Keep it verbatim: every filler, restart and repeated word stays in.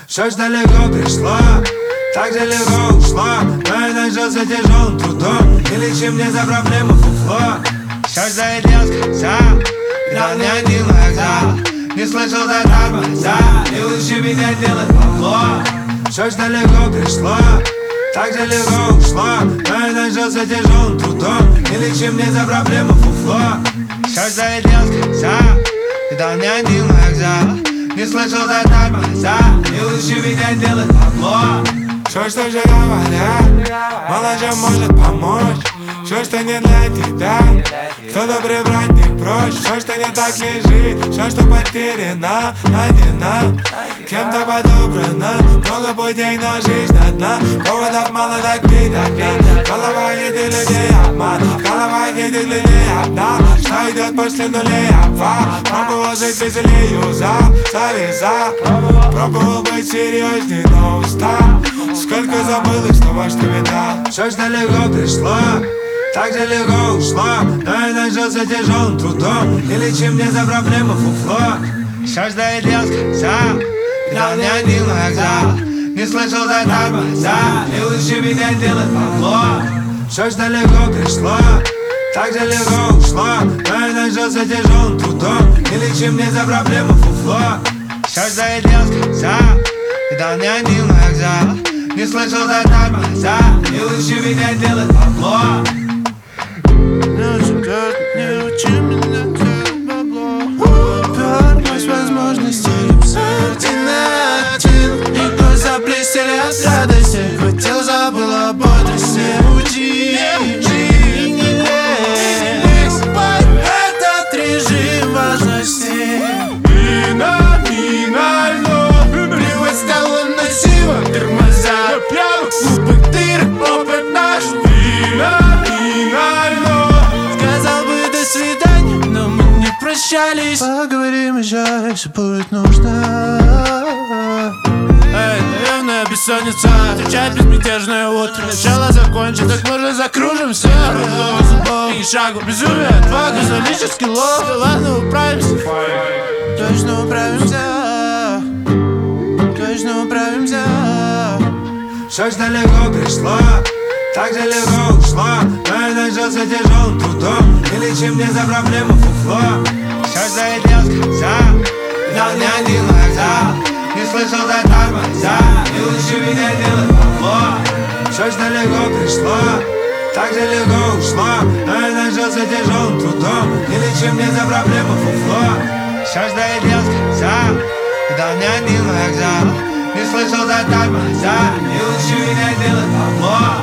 Все ж далеко пришло, так же легко ушло, но я нажился тяжелым трудом. И лечи мне за проблему фуфло. Все ждает леска, да не один вокзал. Не слышал за тормоза, и лучше меня делать бабло. Все ж далеко пришло, так же легко ушло, но я нажился тяжелым трудом. И лечи мне за проблему фуфло. Все ждает леска, да не один вокзал. Не слышал за тормоза, и лучше меня делать бабло. Все, что же говорят, мало чем может помочь. Все, что не для тебя, кто-то прибрать не прочь. Все, что не так лежит, все, что потеряно, а не нам кем-то подобрано. Много путей, но жизнь одна. Поводов мало, так пить одна. Голова едет людей обман, голова едет людей одна. Что идет после нулей обвал. Пробовал жить веселее, юзал, завязал. Пробовал быть серьезней, но устал. Сколько забыл и снова что видал. Все ж далеко пришло, так же легко ушло, но я нажился тяжелым трудом. И лечи мне за проблему фуфло. Все ждает леска, да не один вокзал. Не слышал за тормоза, и лучше меня делать бабло. Все ж далеко пришло, так же легко ушло, но я нажился тяжелым трудом. И лечи мне за проблему фуфло. Все ждает леска, да не один вокзал. Не слышал за тормоза, и лучше меня делать бабло. Не учи меня делать бабло. Вернусь возможности один на один. И глаза блестели от радости. Хотел, забыл об бодрости. Уйди, уйди, не лезь. Этот режим важности феноменально. Привод стало носиво. Тормоза пьяных, глупых дыр. Опыт наш феноменально. Сказал бы до свидания, но мы не прощались. Поговорим еще, если будет нужно. Эй, наверное, бессонница. Встречать безмятежное утро. Начало закончить, так можно закружимся. Разлом зубов и шагу безумие. Отвага, наличие скиллов. Да ладно, управимся. Точно управимся. Точно управимся. Все ж далеко пришло, так же легко ушло, но я нажился тяжелым трудом. И лечи мне за проблему фуфло. Все ждает леска, да не один вокзал. Не слышал за тормоза, и лучше меня делать бабло. Все ж далеко пришло, так же легко ушло, но я нажился тяжелым трудом. И лечи мне за проблему фуфло. Все ждает леска, да не один вокзал. Не слышал за тормоза, и лучше меня делать бабло.